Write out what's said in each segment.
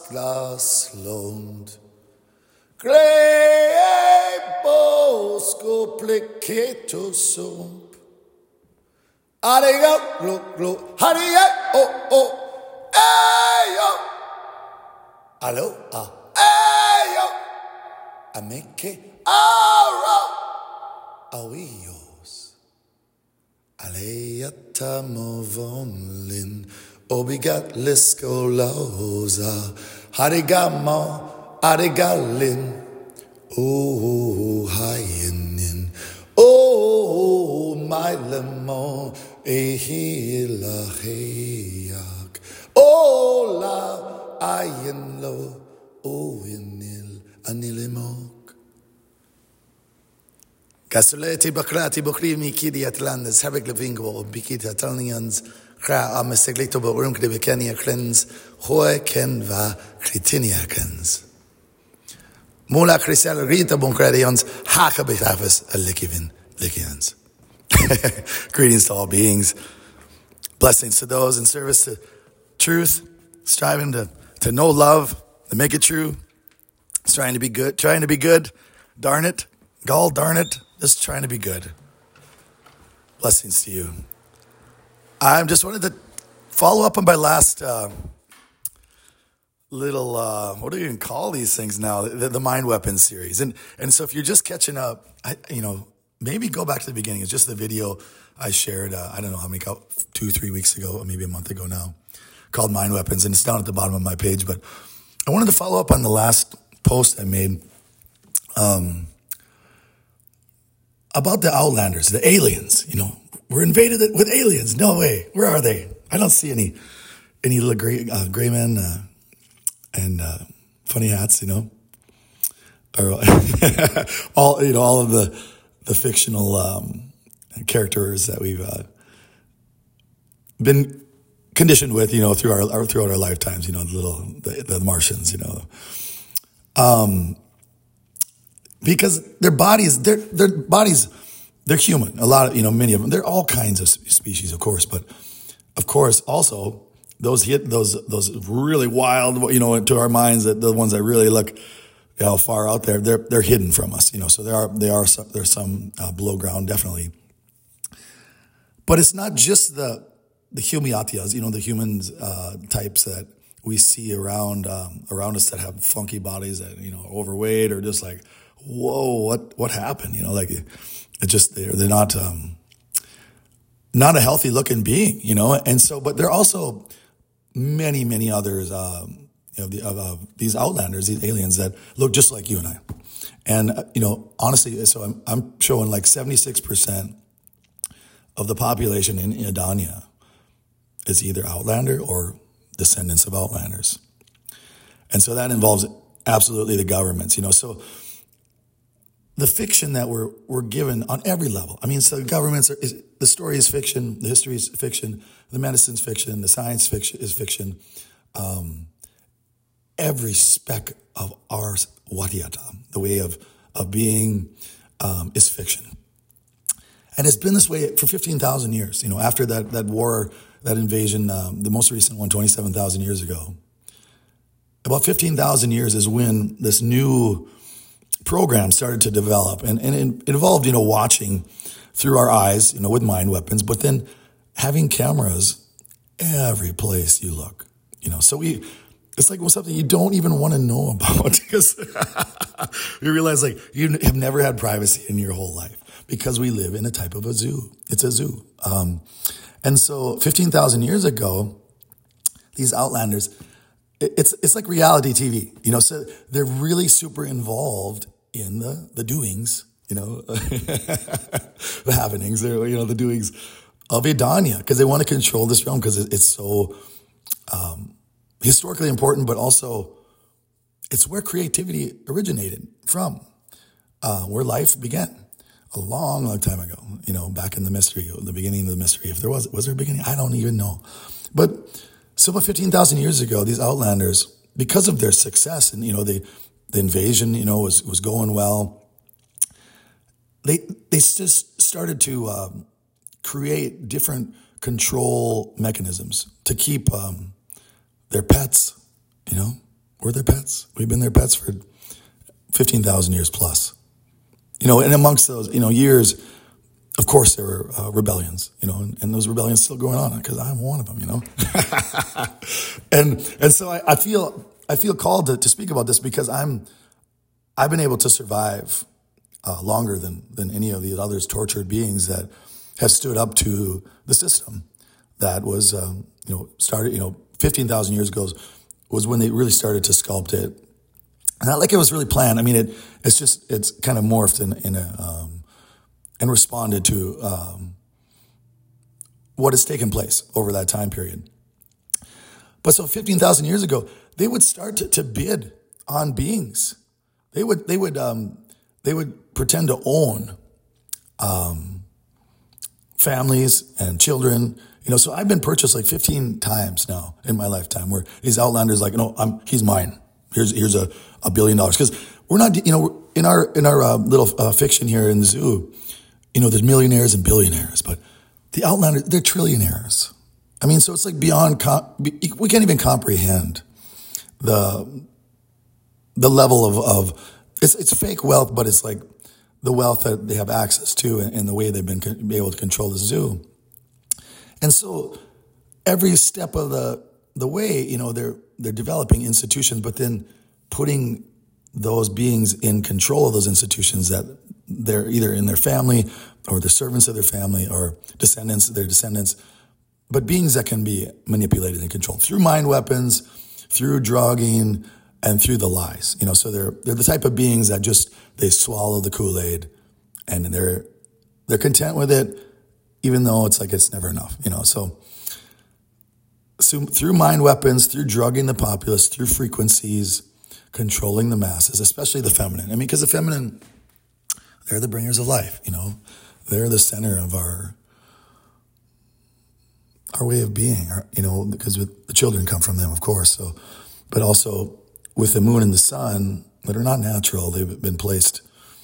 Glasland. Grey bosco plicato sump. Ariga, glo, haria, oh, ayo. Allo, ayo. Ameke, aro. Awios. Aleata movonlin. Obigat lisko loza. Harigamo. Arigalin, oh, hyenin, oh, my lemon, ehila heyak, oh, la, ayen lo, oh, inil, anilimok. Gasoleti bakrati bokrimi kidi atlandes, habik levingo, bikita talnians, kra ameseglito borunk de bekenia klens, hoe ken va kritiniakens. Mola Christel Rita Boncredians, Hakabitafis, a Likians. Greetings to all beings. Blessings to those in service to truth, striving to know love, to make it true, trying to be good, darn it, gall darn it, just trying to be good. Blessings to you. I just wanted to follow up on my last little, what do you even call these things now? The Mind Weapons series. And so if you're just catching up, maybe go back to the beginning. It's just the video I shared, I don't know how many, 2-3 weeks ago, or maybe a month ago now, called Mind Weapons. And it's down at the bottom of my page. But I wanted to follow up on the last post I made about the Outlanders, the aliens. We're invaded with aliens. No way. Where are they? I don't see any little gray men, and funny hats, or all of the fictional characters that we've been conditioned with, throughout our lifetimes, the Martians, because their bodies, they're human. A lot of, many of them. They're all kinds of species, of course, but of course also. Those really wild, to our minds, that the ones that really look, far out there, they're hidden from us, So there's some below ground, definitely. But it's not just the humiatias, the humans types that we see around us that have funky bodies that overweight or just like, whoa, what happened? It just they're not a healthy looking being, and so but they're also many others, these outlanders, these aliens that look just like you and I. And, honestly, so I'm showing like 76% of the population in Adania is either outlander or descendants of outlanders. And so that involves absolutely the governments, So the fiction that we're given on every level. So the governments the story is fiction, the history is fiction, the medicine's fiction, the science fiction is fiction. Every speck of our wadiata, the way of being, is fiction. And it's been this way for 15,000 years, after that war, that invasion, the most recent one, 27,000 years ago. About 15,000 years is when this new program started to develop, and it involved, watching through our eyes, with mind weapons, but then having cameras every place you look, So it's like something you don't even want to know about because you realize like you have never had privacy in your whole life because we live in a type of a zoo. It's a zoo. And so 15,000 years ago, these outlanders, it's like reality TV, so they're really super involved in the doings, the happenings, the doings of Adania, because they want to control this realm because it's so historically important, but also it's where creativity originated from, where life began a long time ago, back in the mystery, the beginning of the mystery. If there was there a beginning? I don't even know. But so about 15,000 years ago, these outlanders, because of their success and, the invasion, was going well, they just started to create different control mechanisms to keep their pets, We're their pets. We've been their pets for 15,000 years plus. And amongst those, years, of course, there were rebellions, and those rebellions still going on because I'm one of them, and so I feel called to speak about this because I've been able to survive longer than any of the others tortured beings that have stood up to the system that was, started, 15,000 years ago was when they really started to sculpt it. Not like it was really planned. I mean, it's kind of morphed and responded to what has taken place over that time period. But so 15,000 years ago, they would start to bid on beings. They would pretend to own families and children. So I've been purchased like 15 times now in my lifetime, where these outlanders like, no, he's mine. Here's $1 billion, because we're not, in our little fiction here in the zoo, there's millionaires and billionaires, but the outlanders, they're trillionaires. I mean, so it's like beyond, we can't even comprehend the level of it's fake wealth, but it's like the wealth that they have access to and the way they've been able to control the zoo. And so every step of the way, they're developing institutions, but then putting those beings in control of those institutions that they're either in their family or the servants of their family or their descendants, but beings that can be manipulated and controlled through mind weapons, through drugging, and through the lies. So they're the type of beings that they swallow the Kool-Aid and they're content with it, even though it's like it's never enough, So through mind weapons, through drugging the populace, through frequencies, controlling the masses, especially the feminine. I mean, because the feminine, they're the bringers of life, They're the center of our way of being, because the children come from them, of course. So, but also with the moon and the sun that are not natural, they've been placed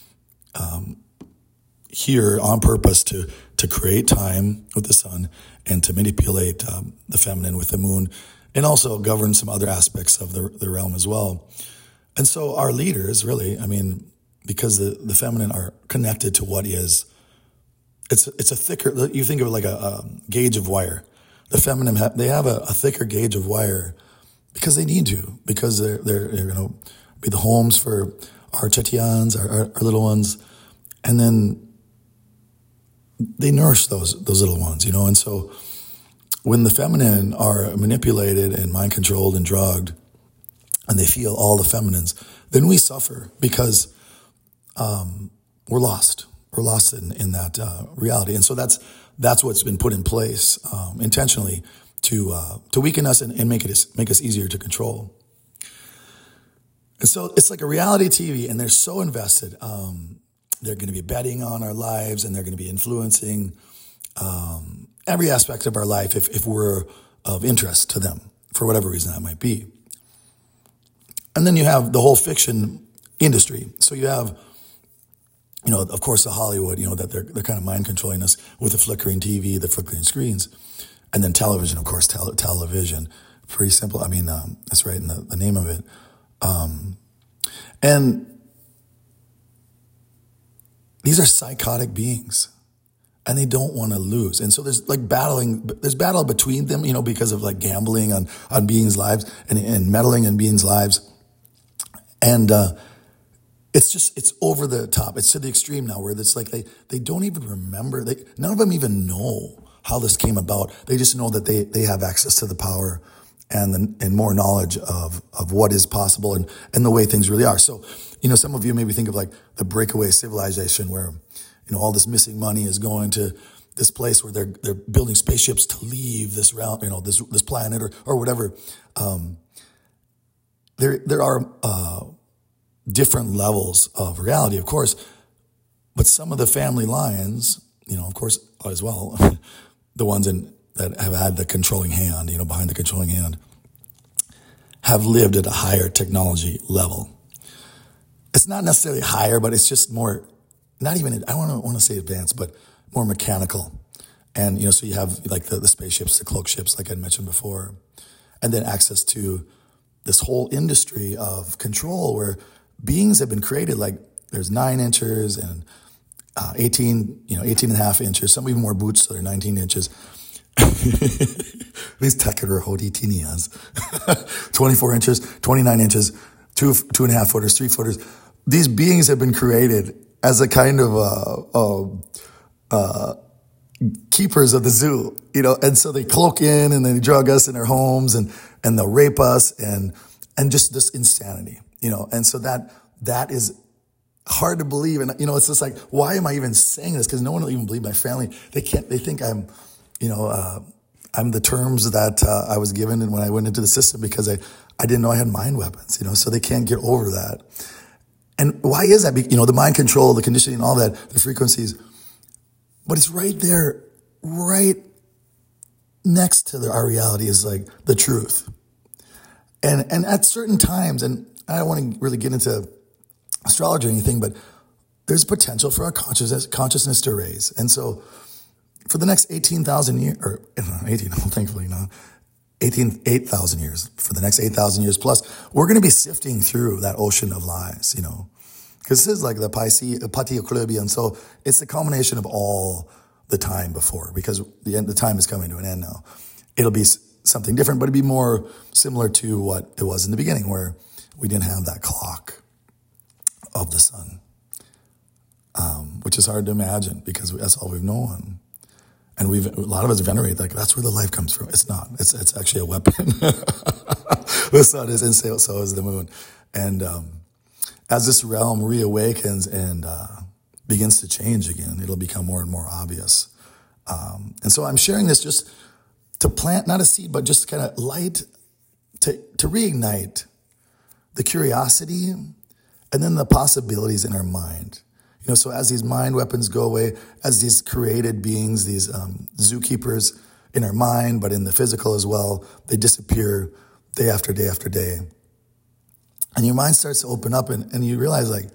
here on purpose to create time with the sun and to manipulate the feminine with the moon, and also govern some other aspects of the realm as well. And so our leaders, really, I mean, because the feminine are connected to what is, it's a thicker, you think of it like a gauge of wire. The feminine, they have a thicker gauge of wire because they need to, because they're going to be the homes for our Chetians, our little ones, and then they nourish those little ones, and so when the feminine are manipulated and mind controlled and drugged, and they feel all the feminines, then we suffer because we're lost. We're lost in that reality, and so that's what's been put in place intentionally to weaken us and make us easier to control. And so it's like a reality TV, and they're so invested. They're going to be betting on our lives, and they're going to be influencing every aspect of our life if we're of interest to them, for whatever reason that might be. And then you have the whole fiction industry. So you have, of course, the Hollywood, that they're kind of mind controlling us with the flickering TV, the flickering screens. And then television, of course, television. Pretty simple. I mean, that's right in the name of it. And these are psychotic beings, and they don't want to lose. And so there's battle between them, because of like gambling on beings' lives and meddling in beings' lives. And it's over the top. It's to the extreme now where it's like they don't even remember. None of them even know how this came about. They just know that they have access to the power and more knowledge of what is possible and the way things really are. So, some of you maybe think of like the breakaway civilization where, all this missing money is going to this place where they're building spaceships to leave this realm, this planet or whatever. There are different levels of reality, of course, but some of the family lines, of course, as well, the ones that have had the controlling hand, behind the controlling hand, have lived at a higher technology level. It's not necessarily higher, but it's just more, not even, I don't want to say advanced, but more mechanical. And, so you have like the spaceships, the cloak ships, like I mentioned before, and then access to this whole industry of control where beings have been created, like there's 9 inches and 18 and a half inches, some even more boots, so they're 19 inches. These tekero hoditinias, 24 inches, 29 inches, 2.5 footers, 3 footers. These beings have been created as a kind of keepers of the zoo, and so they cloak in and they drug us in their homes and they'll rape us and just this insanity, and so that is hard to believe. And, it's just like, why am I even saying this? Because no one will even believe my family. They think I'm, I'm the terms that I was given when I went into the system because I didn't know I had mind weapons, so they can't get over that. And why is that? The mind control, the conditioning, all that, the frequencies, but it's right there, right next to our reality is like the truth. And at certain times, and I don't want to really get into astrology or anything, but there's potential for our consciousness to raise. And so for the next 18,000 years, or 18, thankfully not, 8,000 years, for the next 8,000 years plus, we're going to be sifting through that ocean of lies, because this is like the Pateoclubian. So it's the culmination of all the time before, because the time is coming to an end now. It'll be something different, but it'd be more similar to what it was in the beginning, where we didn't have that clock of the sun, which is hard to imagine because that's all we've known. And a lot of us venerate, like, that's where the life comes from. It's not. It's actually a weapon. The sun is, and so is the moon. And as this realm reawakens and begins to change again, it'll become more and more obvious. And so I'm sharing this just to plant, not a seed, but just kind of light, to reignite the curiosity and then the possibilities in our mind. So as these mind weapons go away, as these created beings, these zookeepers in our mind, but in the physical as well, they disappear day after day after day. And your mind starts to open up and you realize, like,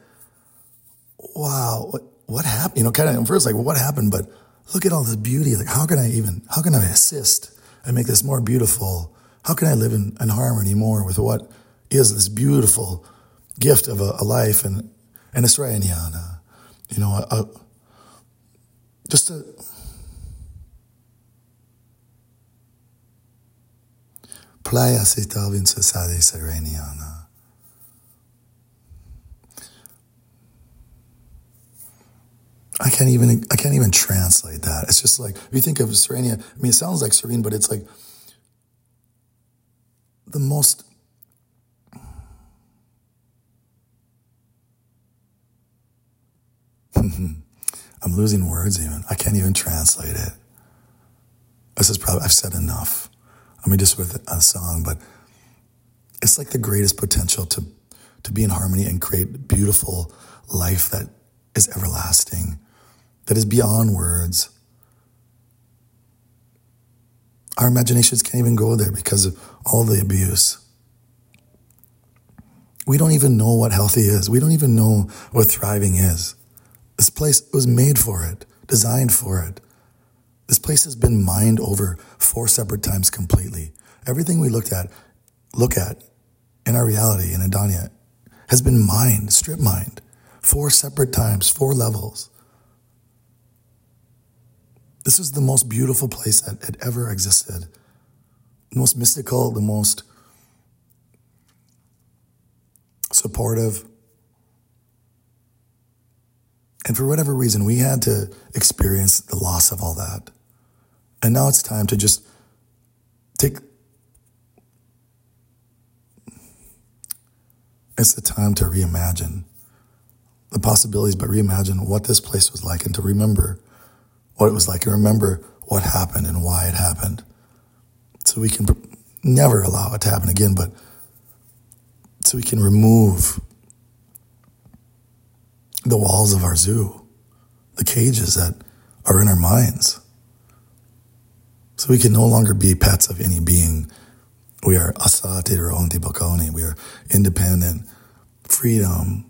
wow, what happened? Kind of at first, like, well, what happened? But look at all this beauty. Like, how can I assist and make this more beautiful? How can I live in harmony more with what is this beautiful gift of a life and a Srayanyana? Just a playa sita vince sade Srayanyana. I can't even translate that. It's just like, if you think of Serenia, it sounds like serene, but it's like the most I'm losing words even. I can't even translate it. This is probably, I've said enough. Just with a song, but it's like the greatest potential to be in harmony and create beautiful life that is everlasting, that is beyond words. Our imaginations can't even go there because of all the abuse. We don't even know what healthy is. We don't even know what thriving is. This place was made for it, designed for it. This place has been mined over 4 separate times completely. Everything we look at in our reality in Adanya has been mined, strip mined, 4 separate times, 4 levels. This is the most beautiful place that had ever existed. The most mystical, the most supportive. And for whatever reason, we had to experience the loss of all that. And now it's time to just it's the time to reimagine the possibilities, but reimagine what this place was like and to remember what it was like and remember what happened and why it happened. So we can never allow it to happen again, but so we can remove the walls of our zoo, the cages that are in our minds. So we can no longer be pets of any being. We are asati or onti bakoni. We are independent, freedom,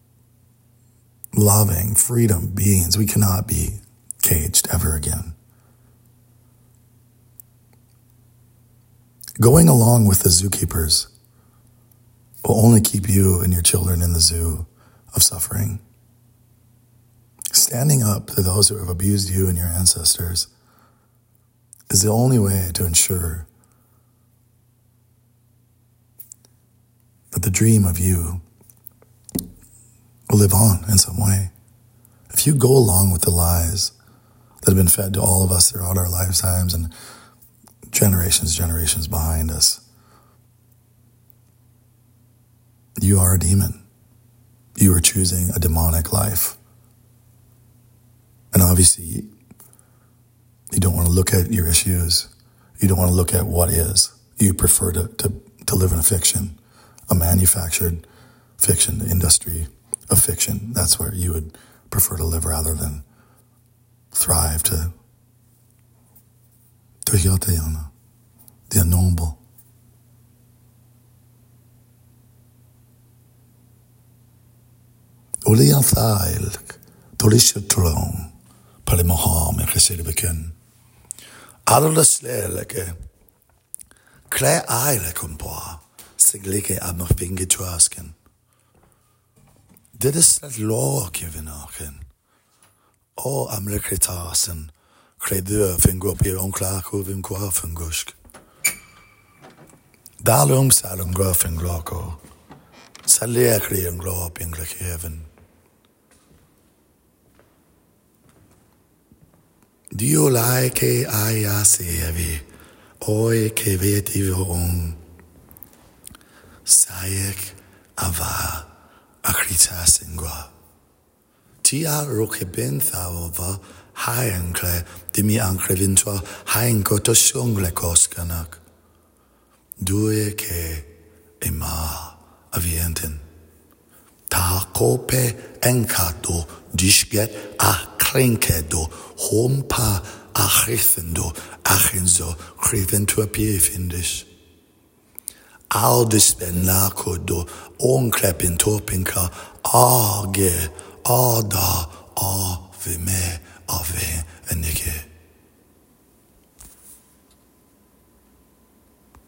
loving, freedom beings. We cannot be caged ever again. Going along with the zookeepers will only keep you and your children in the zoo of suffering. Standing up to those who have abused you and your ancestors is the only way to ensure that the dream of you will live on in some way. If you go along with the lies that have been fed to all of us throughout our lifetimes and generations behind us, you are a demon. You are choosing a demonic life. And obviously, you don't want to look at your issues. You don't want to look at what is. You prefer to live in a fiction, a manufactured fiction, the industry of fiction. That's where you would prefer to live rather than thrive to Hiotayana, the unknowable. Oli an thail, tolishutlong, palimaham en gesidebeken. Alle sleleke, kle eilekon boa, siglike ab nog vingetwasken. Dit is het lågivinaken. O amlekritasen, kredø fingopir onklako vinkwafungusk. Dalum salum grafenglako, salekri en glopin glakheven. Dio like aya sevi, oi ke vet i vong. Sayek ava akritassingwa. Tia rokeben thaova haenkle dimi ankrevintua haenkoto sungle koskanak. Due ke ema avienten. Ta kope enkato dishget akrenkedo hompa achrithendo achenzo kriventua piefindish. Aldispen lakodo onklepin topinka age ada avime ave enike.